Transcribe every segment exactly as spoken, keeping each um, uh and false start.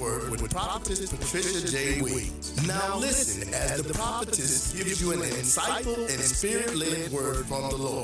Word with Prophetess Patricia J. Williams. Now listen as the prophetess gives you an insightful and spirit-led word from the Lord.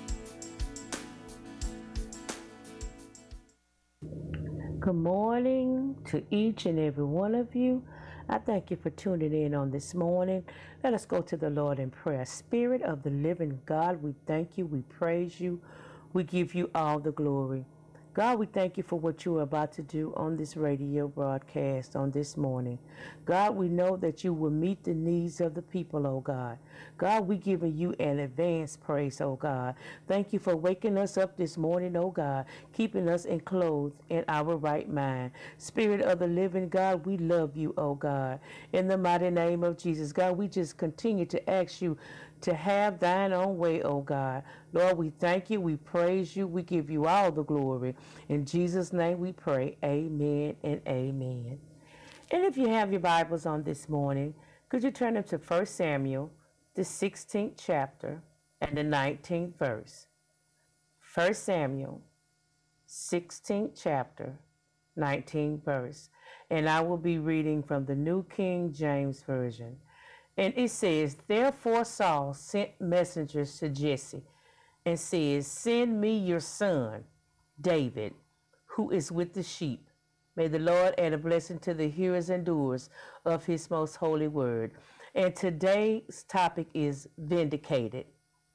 Good morning to each and every one of you. I thank you for tuning in on this morning. Let us go to the Lord in prayer. Spirit of the living God, we thank you, we praise you, we give you all the glory. God, we thank you for what you are about to do on this radio broadcast on this morning. God, we know that you will meet the needs of the people, oh God. God, we giving you an advance praise, oh God. Thank you for waking us up this morning, oh God, keeping us enclosed in our right mind. Spirit of the living God, we love you, oh God. In the mighty name of Jesus, God, we just continue to ask you to have thine own way, oh God. Lord, we thank you, we praise you, we give you all the glory. In Jesus' name we pray, amen and amen. And if you have your Bibles on this morning, could you turn them to First Samuel, the sixteenth chapter and the nineteenth verse. First Samuel, sixteenth chapter, nineteenth verse. And I will be reading from the New King James Version. And it says, Therefore Saul sent messengers to Jesse and says, Send me your son, David, who is with the sheep. May the Lord add a blessing to the hearers and doers of his most holy word. And today's topic is vindicated.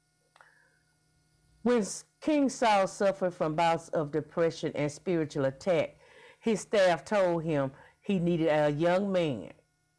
When King Saul suffered from bouts of depression and spiritual attack, his staff told him he needed a young man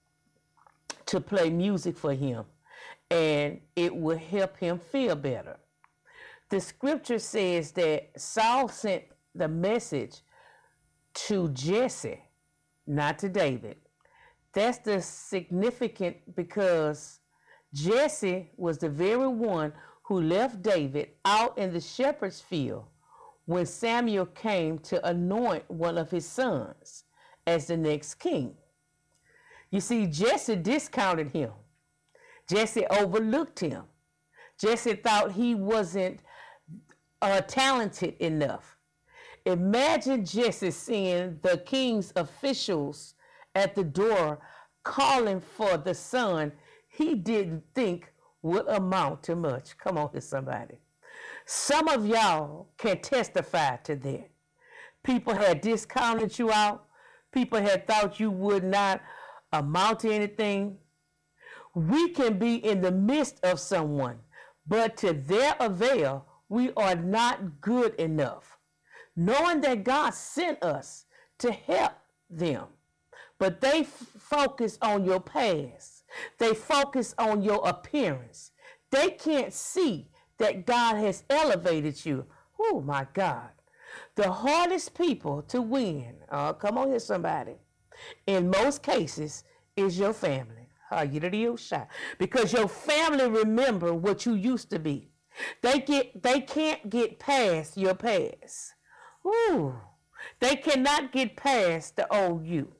to play music for him, and it would help him feel better. The scripture says that Saul sent the message to Jesse, not to David. That's the significant because Jesse was the very one who left David out in the shepherd's field when Samuel came to anoint one of his sons as the next king. You see, Jesse discounted him. Jesse overlooked him. Jesse thought he wasn't uh, talented enough. Imagine Jesse seeing the king's officials at the door calling for the son he didn't think would amount to much. Come on here, somebody. Some of y'all can testify to that. People had discounted you out. People had thought you would not amount to anything. We can be in the midst of someone, but to their avail, we are not good enough. Knowing that God sent us to help them, but they f- focus on your past. They focus on your appearance. They can't see that God has elevated you. Oh my God. The hardest people to win, uh, come on here somebody, in most cases is your family. Uh, because your family remember what you used to be. They get they can't get past your past. Ooh, they cannot get past the old you.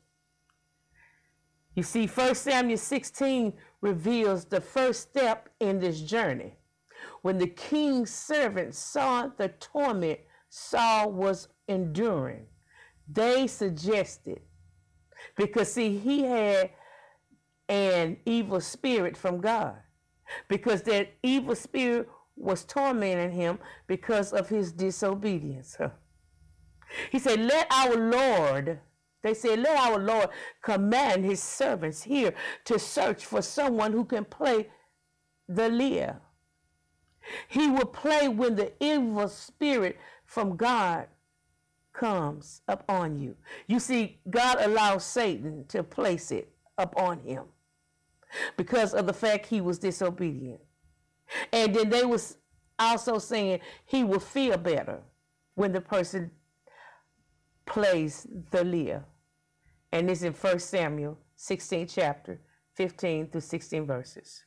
You see, First Samuel sixteen reveals the first step in this journey. When the king's servants saw the torment Saul was enduring, they suggested, because see, he had an evil spirit from God, because that evil spirit was tormenting him because of his disobedience. He said, let our Lord, they said, let our Lord command his servants here to search for someone who can play the lyre. He will play when the evil spirit from God comes upon you. You see, God allows Satan to place it upon him because of the fact he was disobedient. And then they was also saying he will feel better when the person plays the lyre. And this in First Samuel sixteenth chapter, fifteen through sixteen verses.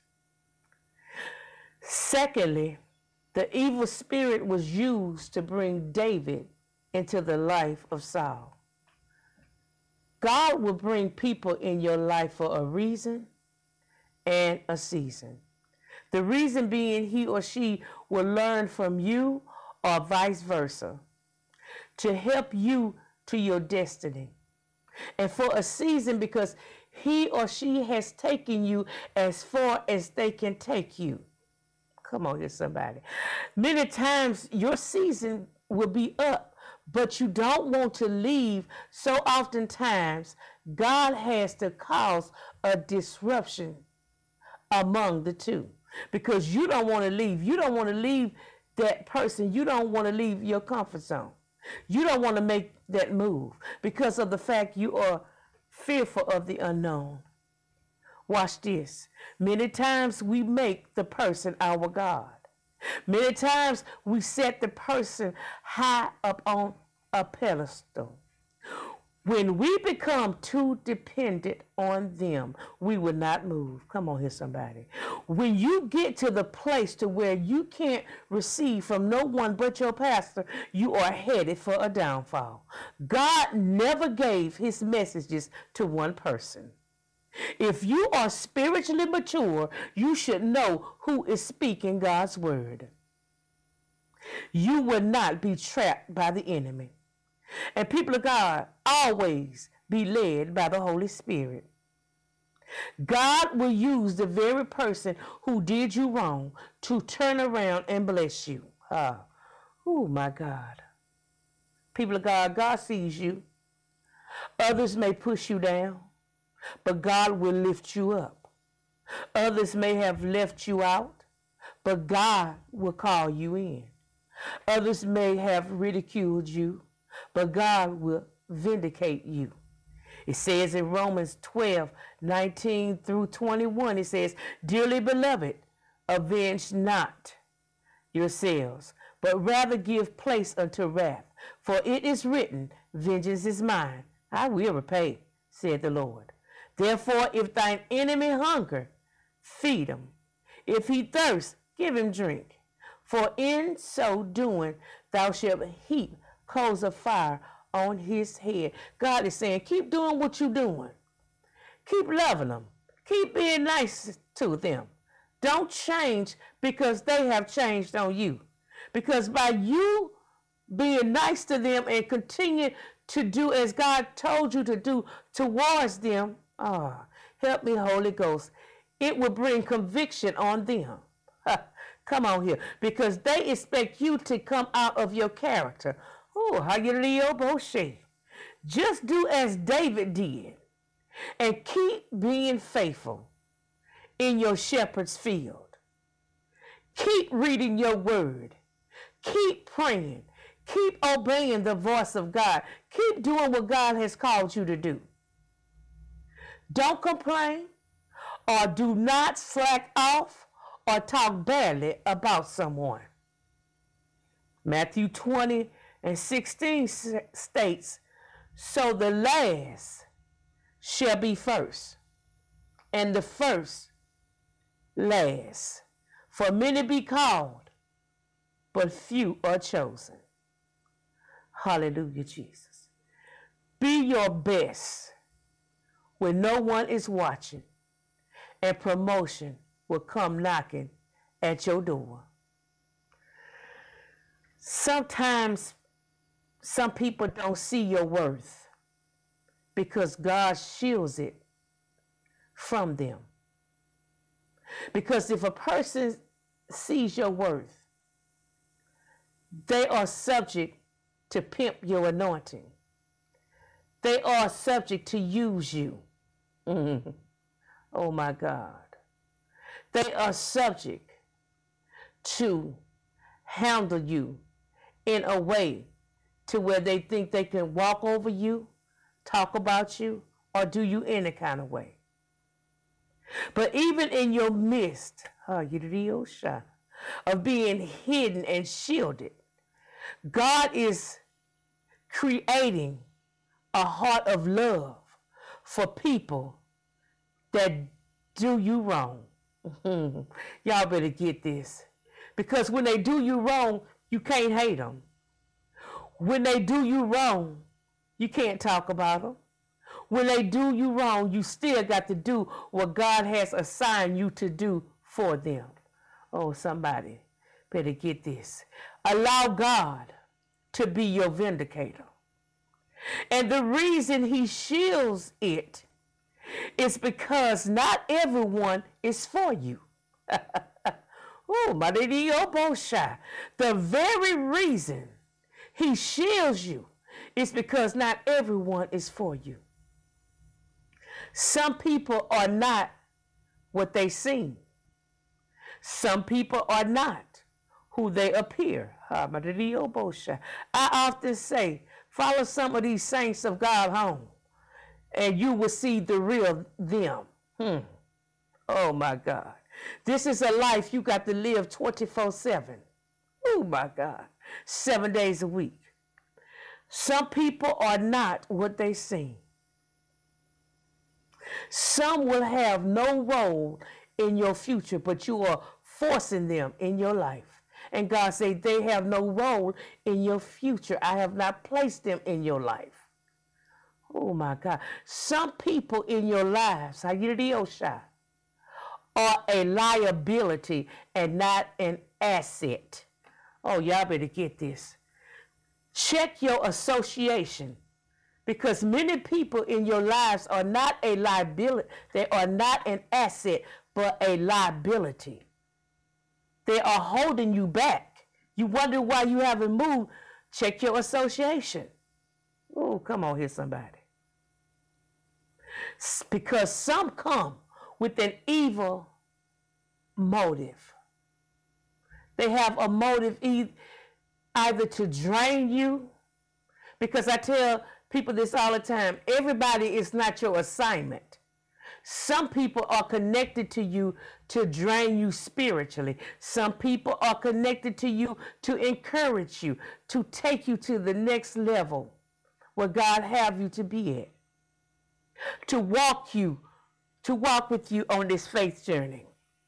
Secondly, the evil spirit was used to bring David into the life of Saul. God will bring people in your life for a reason and a season. The reason being he or she will learn from you or vice versa to help you to your destiny. And for a season, because he or she has taken you as far as they can take you. Come on here, somebody. Many times your season will be up, but you don't want to leave. So oftentimes, God has to cause a disruption among the two because you don't want to leave. You don't want to leave that person. You don't want to leave your comfort zone. You don't want to make that move because of the fact you are fearful of the unknown. Watch this. Many times we make the person our God. Many times we set the person high up on a pedestal. When we become too dependent on them, we will not move. Come on here, somebody. When you get to the place to where you can't receive from no one but your pastor, you are headed for a downfall. God never gave his messages to one person. If you are spiritually mature, you should know who is speaking God's word. You will not be trapped by the enemy. And people of God, always be led by the Holy Spirit. God will use the very person who did you wrong to turn around and bless you. Ah, oh my God. People of God, God sees you. Others may push you down, but God will lift you up. Others may have left you out, but God will call you in. Others may have ridiculed you, but God will vindicate you. It says in Romans twelve, nineteen through twenty-one, it says, "Dearly beloved, avenge not yourselves, but rather give place unto wrath. For it is written, vengeance is mine, I will repay, said the Lord. Therefore, if thine enemy hunger, feed him. If he thirst, give him drink. For in so doing, thou shalt heap coals of fire on his head." God is saying, keep doing what you're doing. Keep loving them. Keep being nice to them. Don't change because they have changed on you. Because by you being nice to them and continue to do as God told you to do towards them, ah, oh, help me, Holy Ghost, it will bring conviction on them. Come on here. Because they expect you to come out of your character. Oh, Hayalio. Just do as David did and keep being faithful in your shepherd's field. Keep reading your word. Keep praying. Keep obeying the voice of God. Keep doing what God has called you to do. Don't complain or do not slack off or talk badly about someone. Matthew twenty and sixteen states, "So the last shall be first, and the first last. For many be called, but few are chosen." Hallelujah, Jesus. Be your best when no one is watching, and promotion will come knocking at your door. Sometimes some people don't see your worth because God shields it from them. Because if a person sees your worth, they are subject to pimp your anointing. They are subject to use you. Mm-hmm. Oh my God. They are subject to handle you in a way to where they think they can walk over you, talk about you, or do you any kind of way. But even in your midst of being hidden and shielded, God is creating a heart of love for people that do you wrong. Y'all better get this. Because when they do you wrong, you can't hate them. When they do you wrong, you can't talk about them. When they do you wrong, you still got to do what God has assigned you to do for them. Oh, somebody better get this. Allow God to be your vindicator. And the reason he shields it is because not everyone is for you. Oh, my shy. The very reason he shields you is because not everyone is for you. Some people are not what they seem. Some people are not who they appear. I often say, follow some of these saints of God home, and you will see the real them. Hmm. Oh my God. This is a life you got to live twenty-four seven. Oh my God. Seven days a week. Some people are not what they seem. Some will have no role in your future, but you are forcing them in your life. And God said, they have no role in your future. I have not placed them in your life. Oh my God. Some people in your lives, are a liability and not an asset. Oh, y'all better get this. Check your association, because many people in your lives are not a liability. They are not an asset, but a liability. They are holding you back. You wonder why you haven't moved. Check your association. Oh, come on here, somebody. Because some come with an evil motive. They have a motive e- either to drain you, because I tell people this all the time, everybody is not your assignment. Some people are connected to you to drain you spiritually. Some people are connected to you to encourage you, to take you to the next level where God have you to be at, to walk you, to walk with you on this faith journey.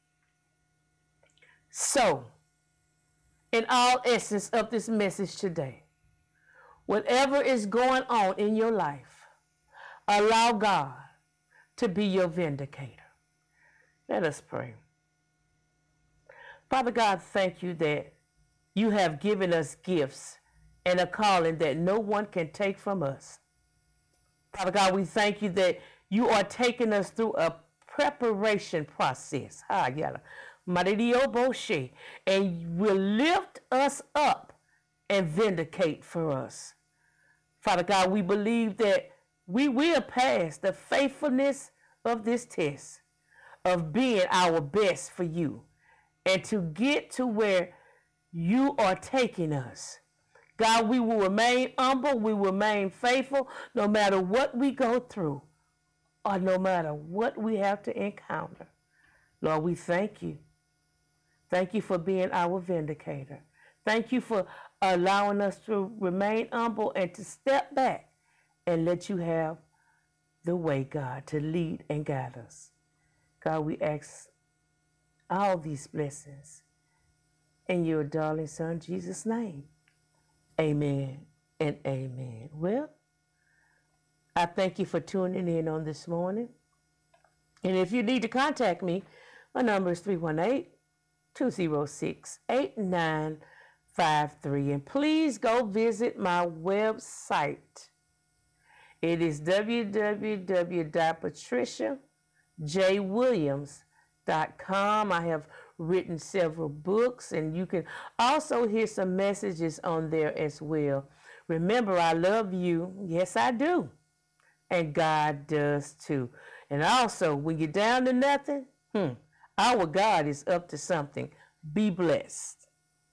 So, in all essence of this message today, whatever is going on in your life, allow God to be your vindicator. Let us pray. Father God, thank you that you have given us gifts and a calling that no one can take from us. Father God, we thank you that you are taking us through a preparation process. Ah, yada. And will lift us up and vindicate for us. Father God, we believe that we will pass the faithfulness of this test of being our best for you and to get to where you are taking us. God, we will remain humble, we will remain faithful no matter what we go through or no matter what we have to encounter. Lord, we thank you. Thank you for being our vindicator. Thank you for allowing us to remain humble and to step back and let you have the way, God, to lead and guide us. God, we ask all these blessings in your darling son, Jesus' name. Amen and amen. Well, I thank you for tuning in on this morning. And if you need to contact me, my number is three one eight, two zero six, eight nine five three. And please go visit my website. It is w w w dot patricia j williams dot com. I have written several books, and you can also hear some messages on there as well. Remember, I love you. Yes, I do. And God does too. And also, when you're down to nothing, hmm, our God is up to something. Be blessed.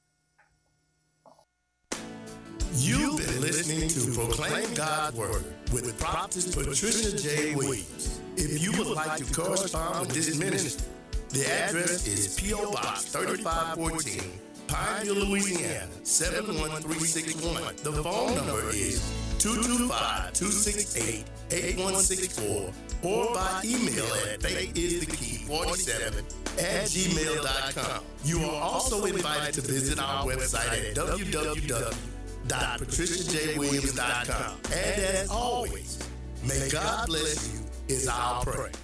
You've been listening to Proclaim God's Word with Prophetess Patricia J. Williams. If you would like to correspond with this ministry, the address is P O Box thirty-five fourteen, Pineville, Louisiana, seven one three six one. The phone number is two two five, two six eight, eight one six four or by email at faithisthekey forty-seven at gmail dot com. You are also invited to visit our website at w w w dot patricia j williams dot com. And as always, may God bless you is our prayer.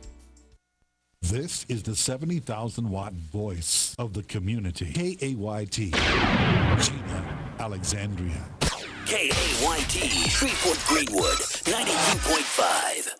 This is the seventy thousand watt voice of the community. K A Y T, Gina Alexandria. K A Y T, Shreveport Greenwood, ninety-two point five.